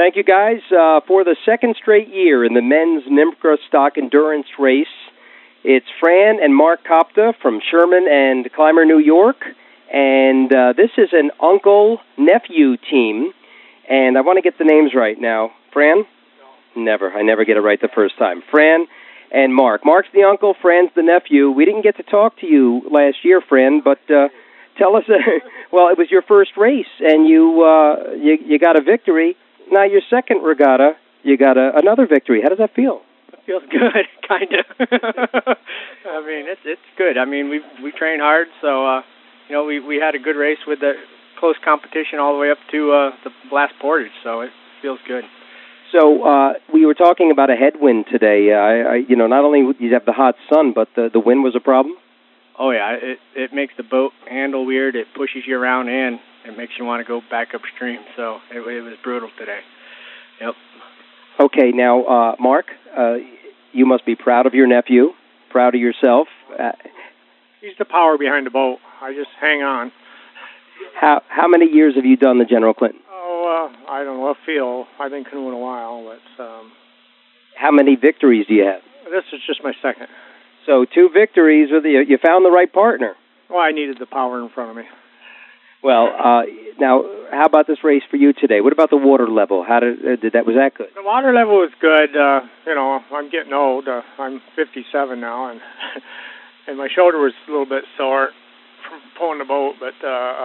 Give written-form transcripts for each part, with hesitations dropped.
thank you guys for the second straight year in the men's NIMCRA Stock Endurance Race. It's Fran and Mark Kopta from Sherman and Clymer, New York, and this is an uncle-nephew team, and I want to get the names right now. Fran? No. Never. I never get it right the first time. Fran and Mark. Mark's the uncle, Fran's the nephew. We didn't get to talk to you last year, Fran, but tell us, well, it was your first race, and you got a victory. Now your second regatta, you got another victory. How does that feel? Feels good, kind of. I mean, it's good. I mean, we train hard, so we had a good race with the close competition all the way up to the last portage, so it feels good. So we were talking about a headwind today. Not only did you have the hot sun, but the wind was a problem. Oh yeah, it makes the boat handle weird. It pushes you around and it makes you want to go back upstream. So it was brutal today. Yep. Okay, now, Mark, you must be proud of your nephew, proud of yourself. He's the power behind the boat. I just hang on. How many years have you done the General Clinton? Oh, I don't know. I feel I've been canoeing a while, but... How many victories do you have? This is just my second. So 2 victories. You found the right partner. Well, I needed the power in front of me. Well, now, how about this race for you today? What about the water level? How was that good? The water level was good. I'm getting old. I'm 57 now, and and my shoulder was a little bit sore from pulling the boat, but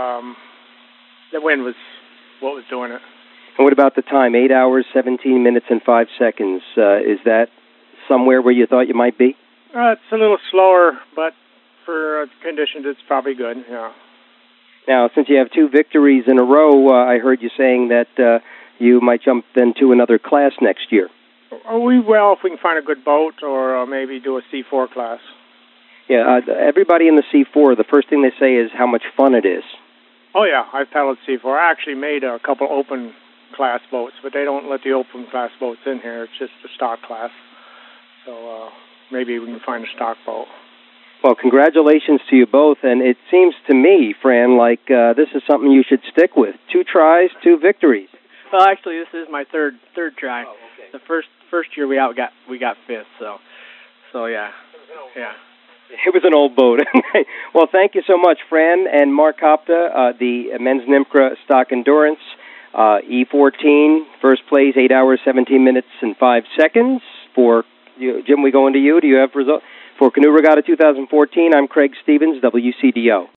the wind was what was doing it. And what about the time? 8 hours, 17 minutes, and 5 seconds. Is that somewhere where you thought you might be? It's a little slower, but for conditions, it's probably good, yeah. Now, since you have 2 victories in a row, I heard you saying that you might jump then to another class next year. We will if we can find a good boat or maybe do a C4 class. Yeah, everybody in the C4, the first thing they say is how much fun it is. Oh, yeah, I've paddled C4. I actually made a couple open class boats, but they don't let the open class boats in here. It's just the stock class. So maybe we can find a stock boat. Well, congratulations to you both, and it seems to me, Fran, like this is something you should stick with. 2 tries, 2 victories. Well, actually, this is my third try. Oh, okay. The first year we got 5th, so yeah. It was an old boat. Well, thank you so much, Fran and Mark Kopta, the men's NIMCRA Stock Endurance, E14, first place, 8 hours, 17 minutes, and 5 seconds. For you, Jim, we go into you. Do you have results? For Canoe Regatta 2014, I'm Craig Stevens, WCDO.